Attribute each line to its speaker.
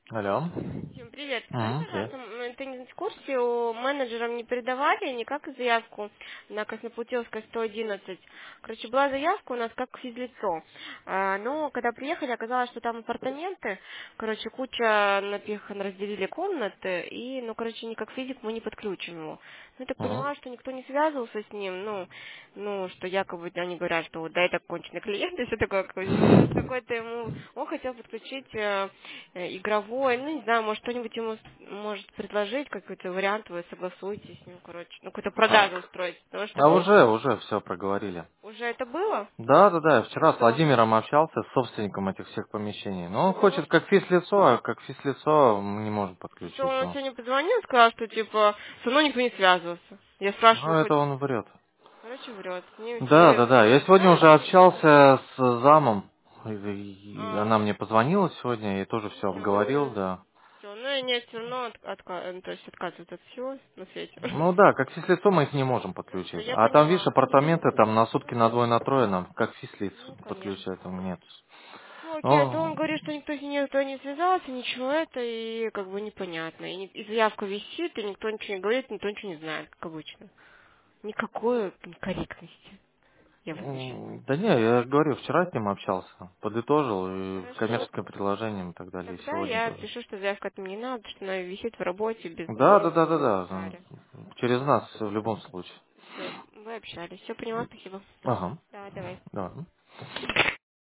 Speaker 1: Алло.
Speaker 2: Всем привет. Скажи,
Speaker 1: Привет.
Speaker 2: пожалуйста, ты не в курсе, у менеджерам не передавали никак заявку на Краснопутилской 111. Короче, была заявка у нас как физлицо. Но когда приехали, оказалось, что там апартаменты, короче, куча напихан, разделили комнаты, и, ну, короче, никак физик мы не подключим его. Ну, я так
Speaker 1: Мгм.
Speaker 2: поняла, что никто не связывался с ним, ну, что якобы они говорят, что вот да, это конченый клиент, и все такое, какой-то ему, он хотел подключить игровой, ну, не знаю, может, что-нибудь ему может предложить, какой-то вариант, вы согласуетесь с ним, короче, ну, какую-то продажу устроить, потому что
Speaker 1: А уже все проговорили.
Speaker 2: уже это было?
Speaker 1: Да, я вчера с
Speaker 2: Что?
Speaker 1: Владимиром общался, с собственником этих всех помещений. Но он
Speaker 2: Ну,
Speaker 1: хочет как физлицо, а как физлицо мы не можем
Speaker 2: что
Speaker 1: подключить
Speaker 2: он
Speaker 1: его.
Speaker 2: сегодня позвонил, сказал, что, типа, со мной никто не связывался. Я спрашиваю,
Speaker 1: Ну,
Speaker 2: хоть,
Speaker 1: это он врет.
Speaker 2: короче, врет. Мне все
Speaker 1: Да. Я сегодня
Speaker 2: знают,
Speaker 1: уже
Speaker 2: что никто не связывался.
Speaker 1: общался с замом. И
Speaker 2: А,
Speaker 1: она мне позвонила сегодня, я тоже все обговорил,
Speaker 2: все,
Speaker 1: да.
Speaker 2: все, ну, и нет, все равно то есть отказывают от всего на свете.
Speaker 1: Ну да, как физлицо мы их не можем
Speaker 2: Все,
Speaker 1: подключить.
Speaker 2: я
Speaker 1: А там, видишь,
Speaker 2: поняла.
Speaker 1: апартаменты там на сутки, на двое, на трое нам, как физлиц
Speaker 2: Ну, конечно.
Speaker 1: подключать, нет.
Speaker 2: Ну окей, а то он
Speaker 1: Ну,
Speaker 2: говорит, что никто не связался, ничего это, и как бы непонятно. И заявка висит, и никто ничего не говорит, никто ничего не знает, как обычно. Никакой корректности я в этом сейчас.
Speaker 1: Да не, я говорю, вчера с ним общался, подытожил и
Speaker 2: Хорошо.
Speaker 1: коммерческим предложением и так далее, и
Speaker 2: Тогда
Speaker 1: сегодня
Speaker 2: я
Speaker 1: тоже.
Speaker 2: пишу, что заявка от меня не надо, что она висит в работе без и так
Speaker 1: Да.
Speaker 2: далее.
Speaker 1: Через нас в любом случае.
Speaker 2: Все, вы общались. Все поняла, спасибо.
Speaker 1: Ага,
Speaker 2: Да, давай.
Speaker 1: да.